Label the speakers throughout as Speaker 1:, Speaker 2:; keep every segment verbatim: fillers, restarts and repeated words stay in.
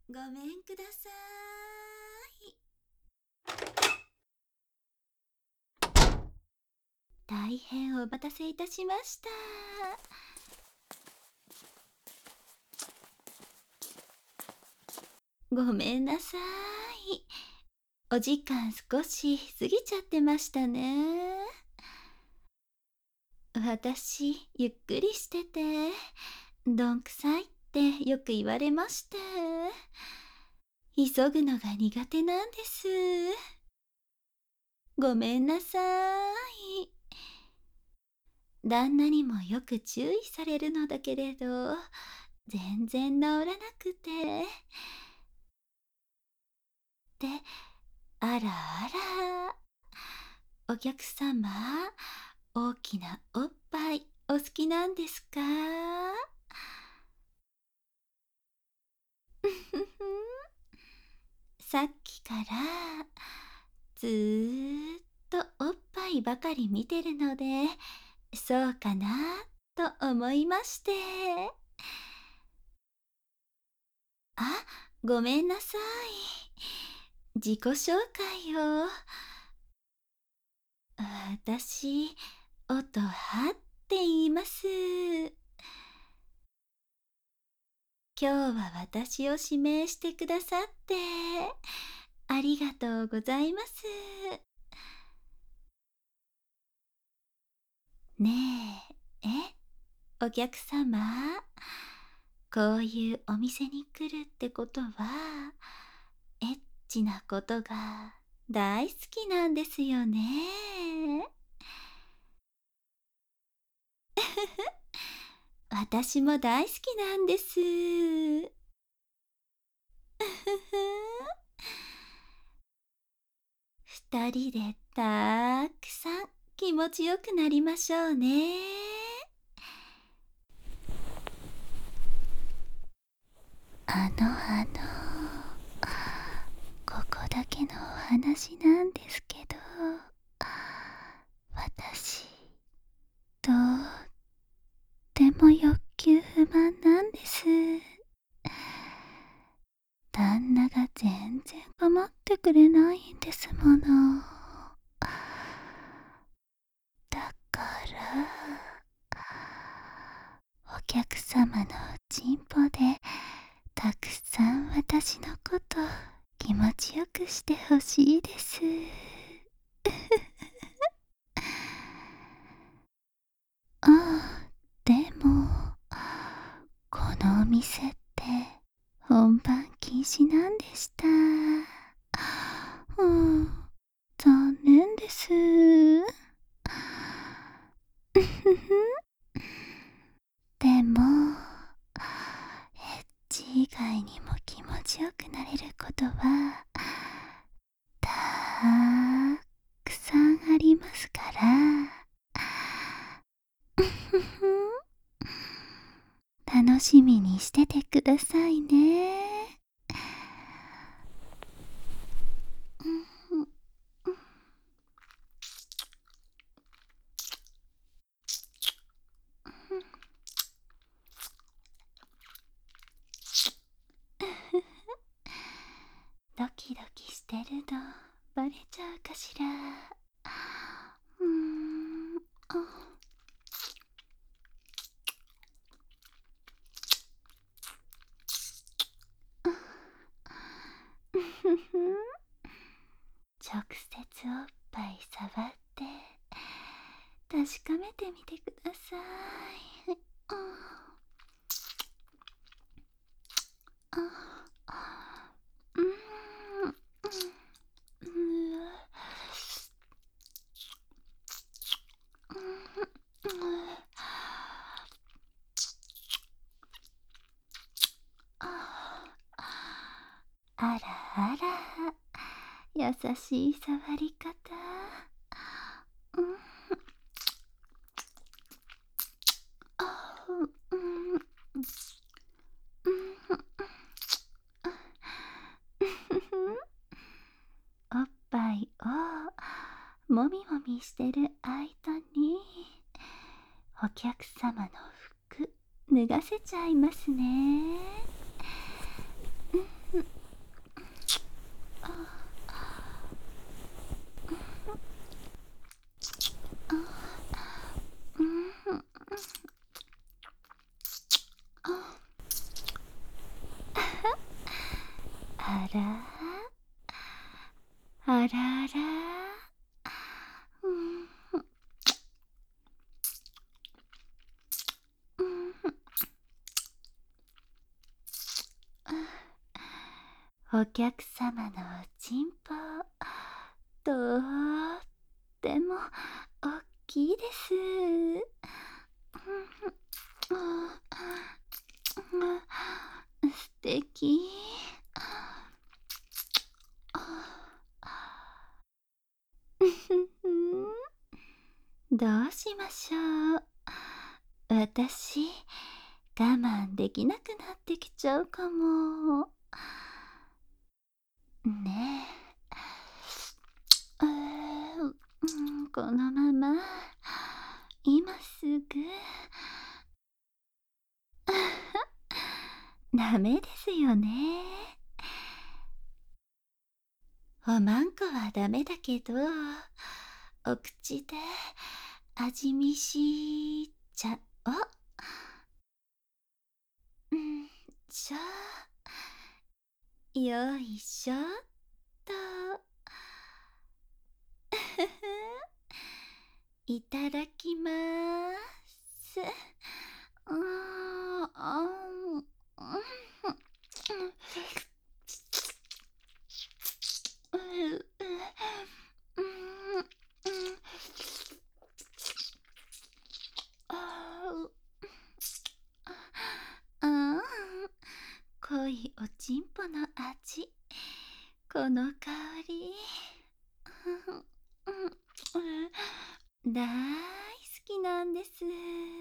Speaker 1: ごめんください。大変お待たせいたしました。ごめんなさい。お時間少し過ぎちゃってましたね。私、ゆっくりしてて、どんくさいってよく言われまして。急ぐのが苦手なんです。ごめんなさい。旦那にもよく注意されるのだけれど、全然治らなくて。で、あらあら。お客様、大きなおっぱいお好きなんですか？さっきからずーっとおっぱいばかり見てるので、そうかなと思いまして。あ、ごめんなさい。自己紹介を。私、音羽って言います。今日は私を指名してくださってありがとうございます。ねえ、え、お客様、こういうお店に来るってことは、エッチなことが大好きなんですよね。私も大好きなんです。二人でたくさん気持ちよくなりましょうね。あのあのここだけのお話なんですけど、私とっても欲求不満なんです。旦那が全然構ってくれないんですもの。だからお客様のチンポでたくさん私のこと気持ちよくしてほしいです。ああ、でもこのお店って本番禁止なんでした。うん、残念です。でもエッチ以外にも気持ちよくなれることはたくさんありますから。楽しみにしててくださいね。ドキドキしてるのバレちゃうかしら。うーん、あ、直接おっぱい触って確かめてみてください。うん、うん、あらあら、優しい触り方。うん、あ、うん、うん、おっぱいをもみもみしてる間にお客様の服脱がせちゃいますね。 らあらら、うん、うん、お客様のおちんぽ、とってもおっきいです。素敵。どうしましょう。私、我慢できなくなってきちゃうかも。ねえ。えーうんこのまま、今すぐ。ダメですよね。おまんこはダメだけど、お口で味見しちゃお。うんしょ。よいしょっと。いただきまーす。うーん、あん、うん、うん、うん、あん、濃いおちんぽの味、この香り、大好きなんです。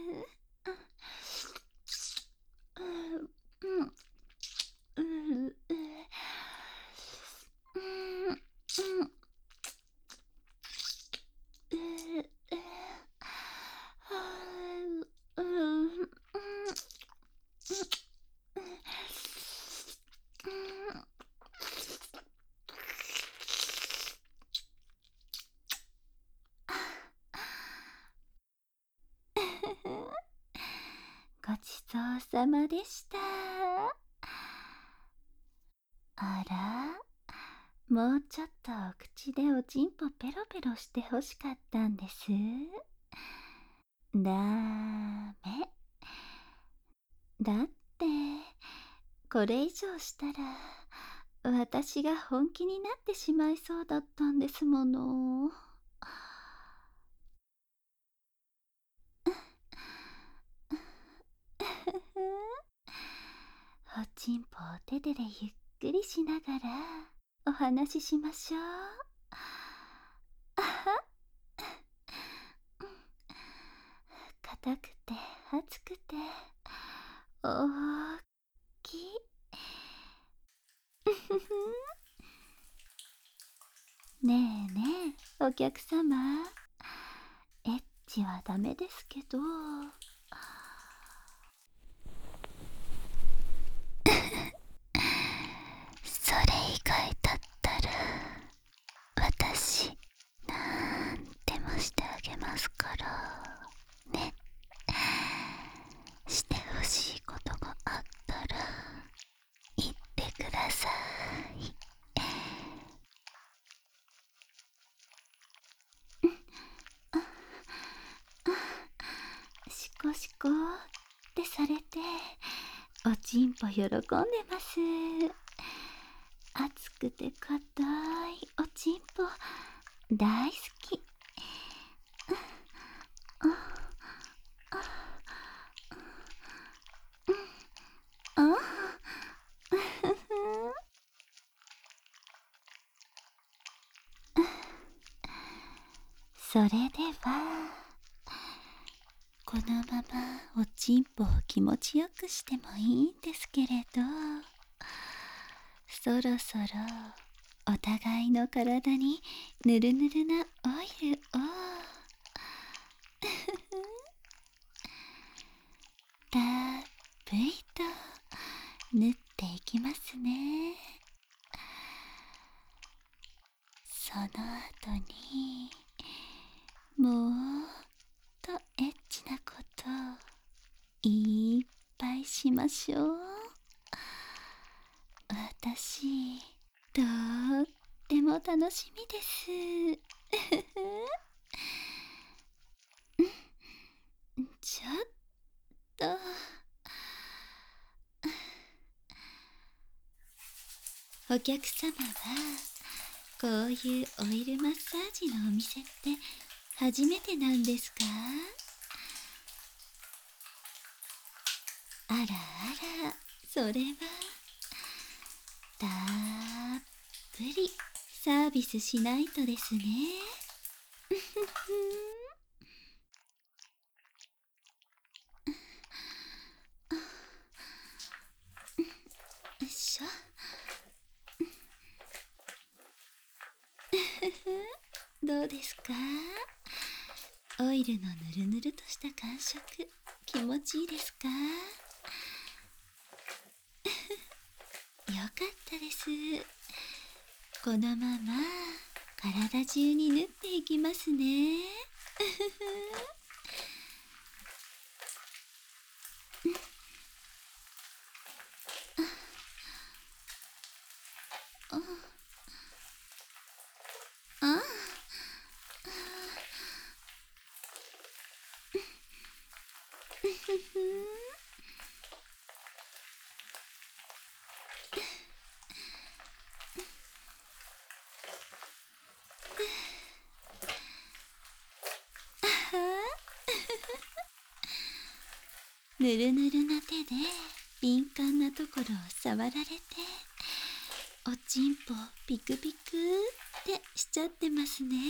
Speaker 1: ごちそうさまでした。あら、もうちょっとお口でおちんぽペロペロしてほしかったんです。ダメ。だって、これ以上したら、私が本気になってしまいそうだったんですもの。おちんぽを手ででゆっくりしながらお話ししましょう。あは硬くて熱くて大きい。ねえねえ、お客様、エッチはダメですけど、それ以外だったら私なんでもしてあげますからね。してほしいことがあったら言ってください。シコシコってされておちんぽ喜んでます。熱くて硬いおちんぽ大好き。あそれではこのままおちんぽを気持ちよくしてもいいんですけれど、そろそろお互いの体にぬるぬるなオイルをたっぷりと塗っていきますね。その後にもっとエッチなこといっぱいしましょう。私楽しみです。ちょっと。お客様はこういうオイルマッサージのお店って初めてなんですか？あらあら、それはたっぷりサービスしないとですね。よいしょ。どうですか？オイルのぬるぬるとした感触、気持ちいいですか？よかったです。このまま体中に縫っていきますね。あぬるぬるな手で敏感なところを触られて、おちんぽピクピクってしちゃってますね。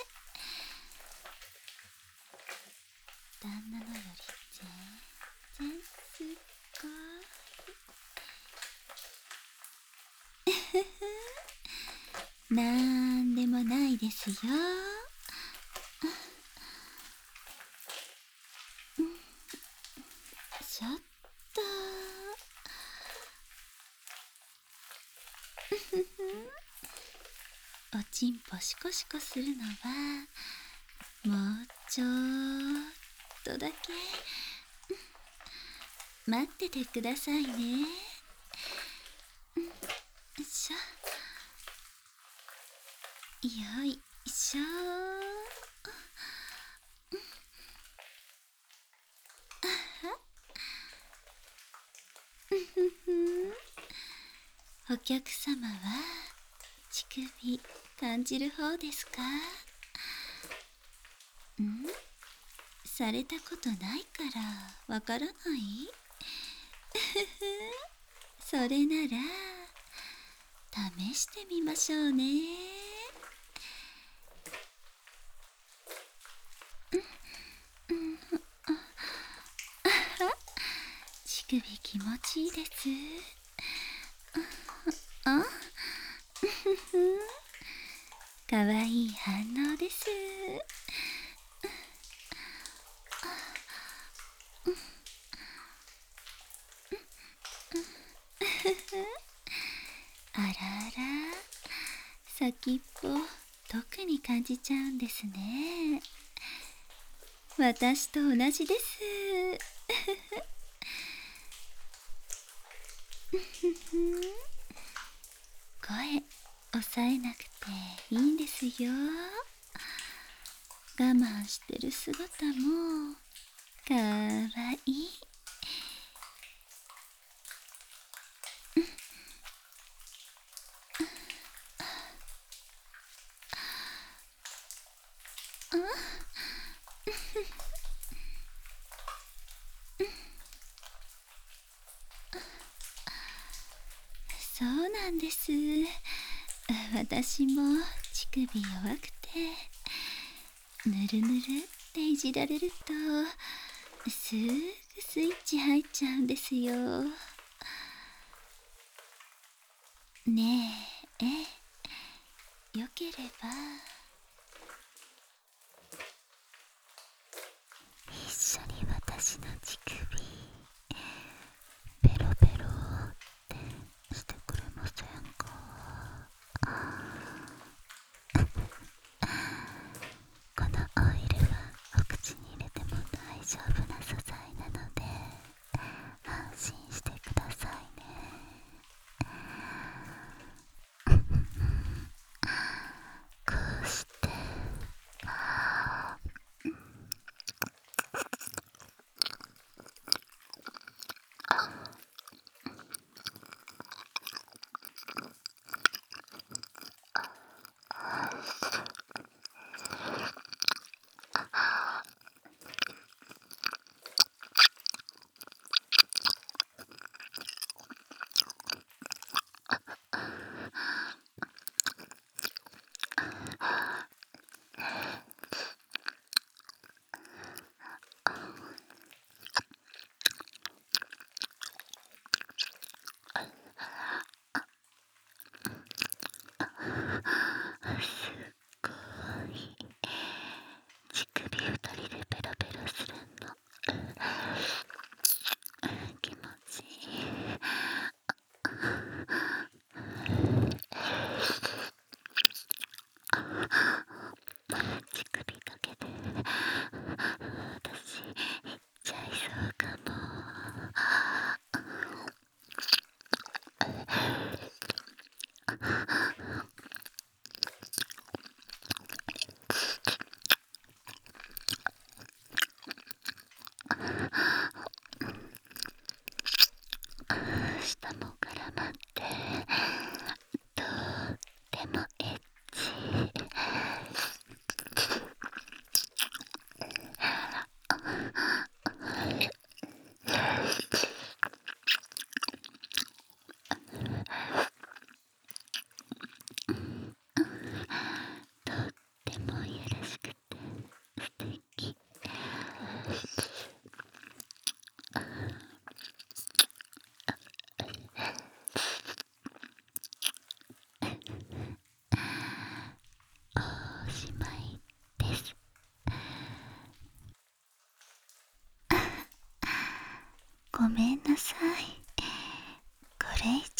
Speaker 1: 旦那のより全然すっごい。なんでもないですよ。ちょっと。おちんぽシコシコするのはもうちょっとだけ待っててくださいね。よいしょ。よいしょ。お客様は乳首感じる方ですか？ん？されたことないからわからない？それなら試してみましょうね。乳首気持ちいいです。あかわいい反応です。あらあら、先っぽ特に感じちゃうんですね。私と同じです。声抑えなくていいんですよ。我慢してる姿もかわいい。そうなんです。私も乳首弱くて、ぬるぬるっていじられるとすぐスイッチ入っちゃうんですよ。ねえ、えよければ一緒に私の乳首ペロペロってしてくれませんか？このオイルはお口に入れても大丈夫な素材なので安心してくださいね。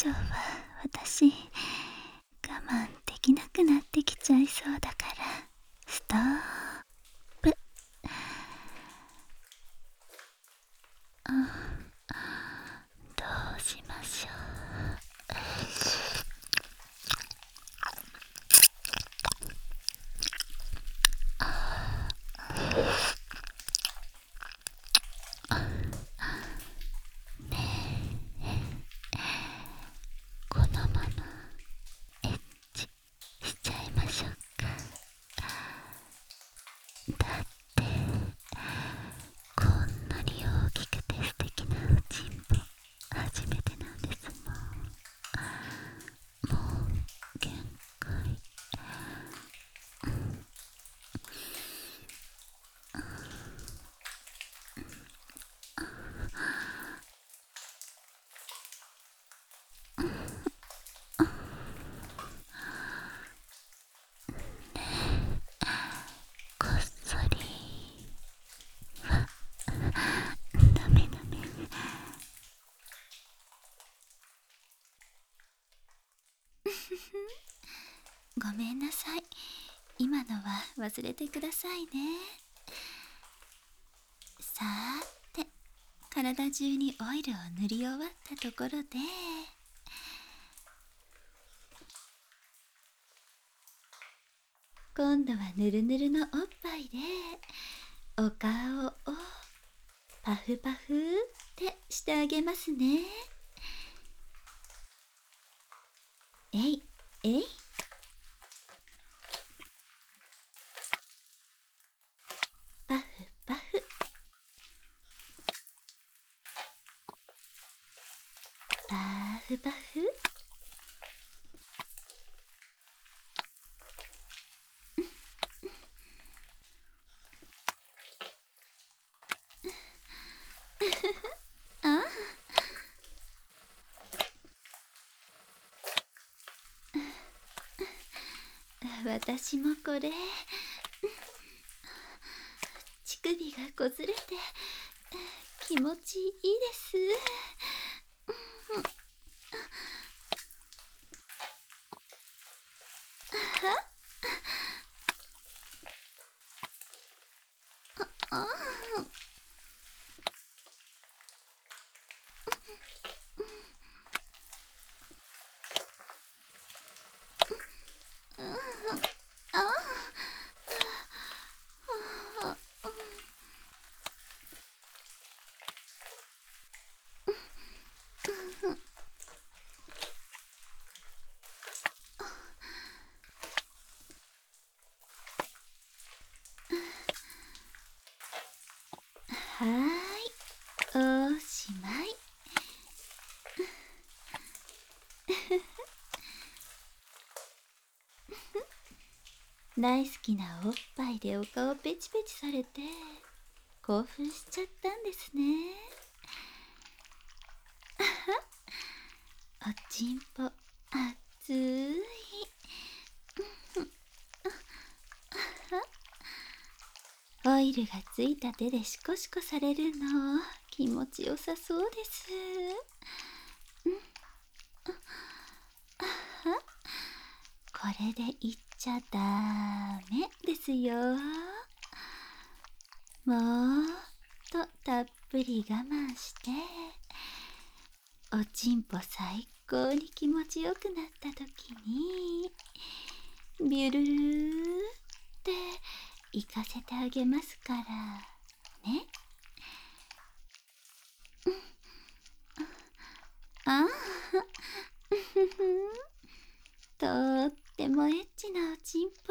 Speaker 1: 今日は私我慢できなくなってきちゃいそうだからストップ。うん、どうしましょうねえ、このままエッチしちゃいましょうか。だってこんなに大きくて素敵なおちんぽ初めてなんですもん。もう限界。こっそりはダメダメ。ごめんなさい、今のは忘れてくださいね。さーて、体中にオイルを塗り終わったところで、今度はぬるぬるのおっぱいでお顔をパフパフってしてあげますね。えいえい、パフパフ、パフパフ。あ、私もこれ乳首がこずれて気持ちいいです。ああ、はーい、おしまい。大好きなおっぱいでお顔ペチペチされて興奮しちゃったんですね。おちんぽ熱い。オイルがついた手でシコシコされるの気持ちよさそうです。これで言っちゃダメですよ。もっとたっぷり我慢しておちんぽ最高に気持ちよくなった時にビュルルーって行かせてあげますからね。ああとってもエッチなおちんぽ。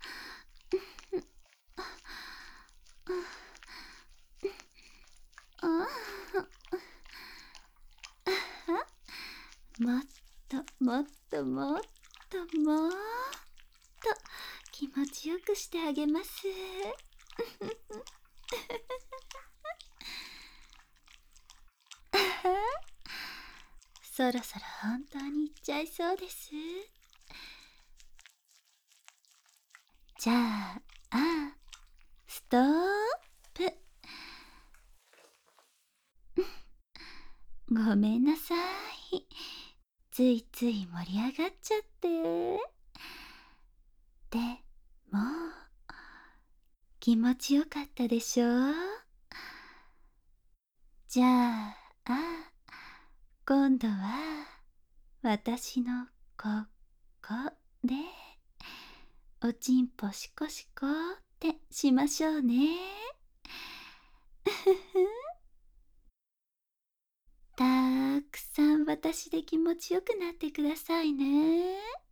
Speaker 1: もっともっともっともっと気持ちよくしてあげます。そろそろ本当に行っちゃいそうです。じゃあ、あ、ストップ。ごめんなさい。 ついつい盛り上がっちゃって。でも気持ちよかったでしょ？じゃあ、あ今度は私のここでおちんぽしこしこってしましょうね。ふふたくさん私で気持ちよくなってくださいね。